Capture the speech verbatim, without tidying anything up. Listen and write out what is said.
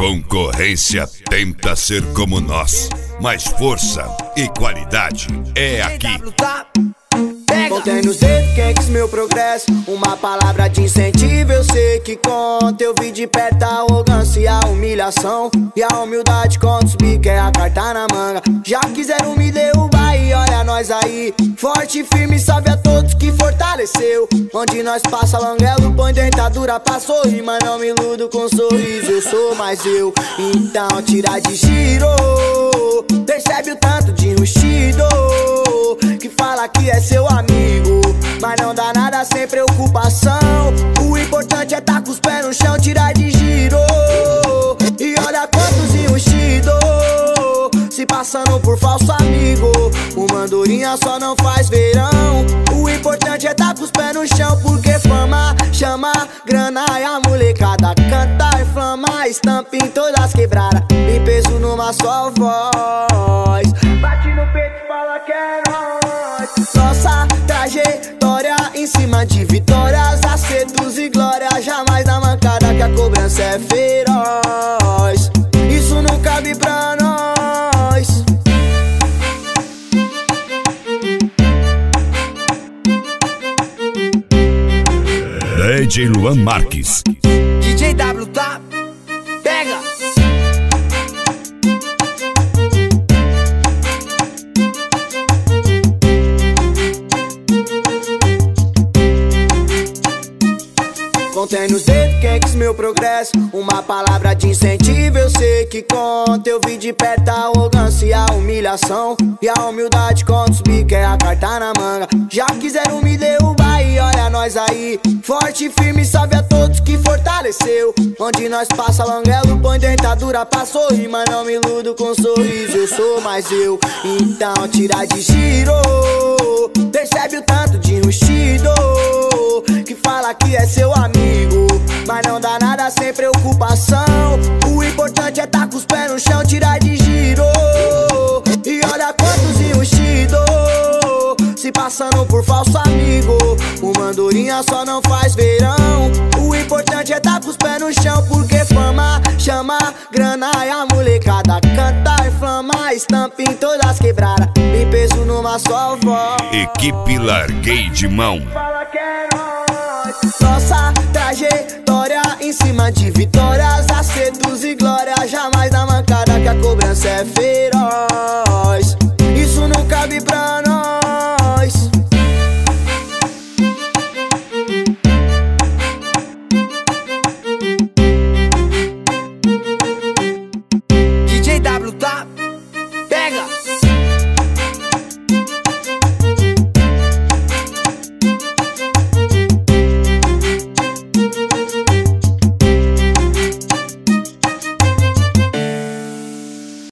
concorrência tenta ser como nós, mas força e qualidade é aqui. Contém nos dedos quem quis meu progresso. Uma palavra de incentivo eu sei que conta. Eu vi de perto a arrogância e a humilhação, e a humildade quando subir quer a carta na manga. Já quiseram me derrubar e olha nós aí, forte e firme, salve a todos que fortaleceu. Onde nós passa languelo, põe dentadura pra sorrir, mas não me iludo com sorriso, eu sou mais eu. Então tira de giro, percebe o tanto de enrustido que fala que é seu amigo, mas não dá nada sem preocupação. O importante é tá com os pés no chão, tirar de giro. E olha quantos enrustidos se passando por falso amigo. Uma andorinha só não faz verão. O importante é tá com os pés no chão, porque fama chama grana e a molecada canta e flama, estampa em todas as quebradas, e peso numa só voz. Bate no peito e fala que é nóis. Nossa trajetória em cima de vitórias, acertos e glórias, jamais na mancada que a cobrança é feroz. Isso não cabe pra nós. D J Luan Marques, D J W tá, pega. Contém nos dedos quem quis meu progresso. Uma palavra de incentivo eu sei que conta. Eu vi de perto a arrogância e a humilhação, e a humildade quando subir quer a carta na manga. Já quiseram me derrubar e olha nós aí, forte e firme, salve a todos que fortaleceu. Onde nós passa languelo, põe dentadura pra sorrir, mas não me iludo com sorriso, eu sou mais eu. Então tira de giro, percebe o tanto de enrustido que fala que é seu amigo, mas não dá nada sem preocupação. O importante é tá com os pés no chão, tirar de giro. E olha quantos enrustidos se passando por falso amigo. Uma andorinha só não faz verão. O importante é tá com os pés no chão, porque fama chama grana e a molecada canta e flama, estampa em todas as quebradas, e peso numa só voz. Equipe Larguei de Mão. Fala que é nóis. Nossa trajetória em cima de vitórias, acertos e glórias, jamais na mancada que a cobrança é feia.